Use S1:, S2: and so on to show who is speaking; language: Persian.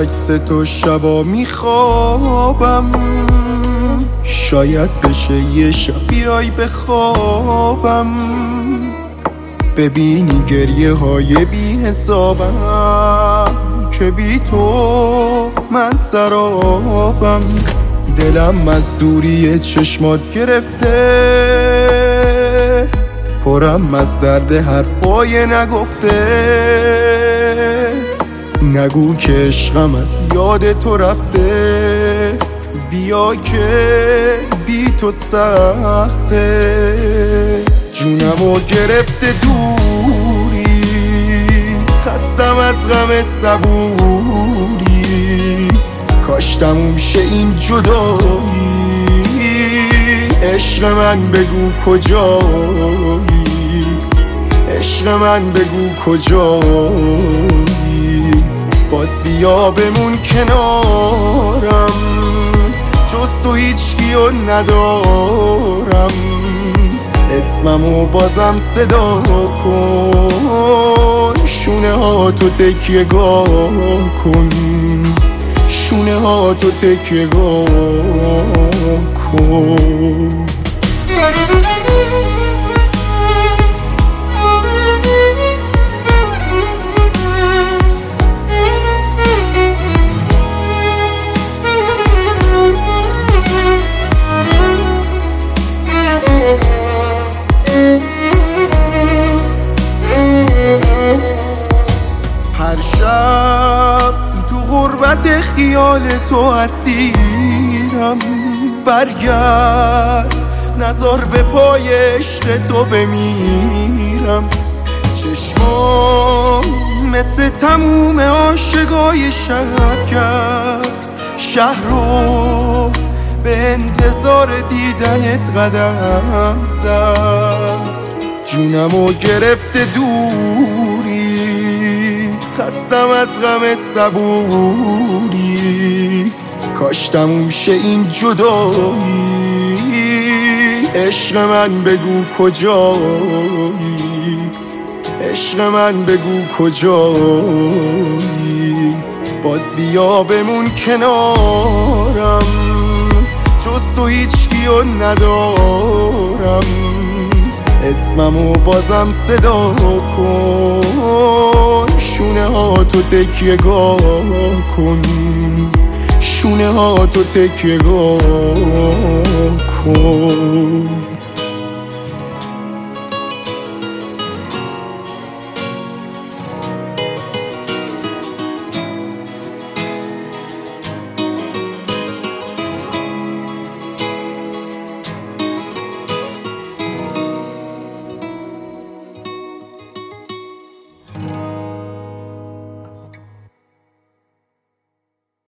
S1: عکس تو شبا میخوابم، شاید بشه یه شب بیای بخوابم، ببینی گریه های بی حسابم که بی تو من سرابم. دلم از دوری چشمات گرفته، پرم از درد حرفای نگفته. نگو که عشقم از یاد تو رفته، بیا که بی تو سخته. جونمو گرفته دوری، خستم از غم صبوری، کاش تموم شه این جدایی. عشق من بگو کجایی، عشق من بگو کجایی. باز بیا بمون کنارم، جز تو هیچ کیو ندارم. اسممو بازم صدا کن، شونه ها تو تکیه گاه کن، شونه ها تو تکیه گاه کن. هر شب تو غربت خیال تو اسیرم، برگرد نزار به پای عشق تو بمیرم. چشمام مثل تموم عاشقای شهر کرد، شهر رو به انتظار دیدنت قدم زد. جونمو گرفته دوری، خستم از غم صبوری، کاش تموم شه این جدایی. عشق من بگو کجایی، عشق من بگو کجایی. باز بیا بمون کنارم، جز تو هیچ کیو ندارم. اسممو بازم صدا کن، شونه ها تو تکیه گاه کن، شونه ها تو تکیه گاه کن.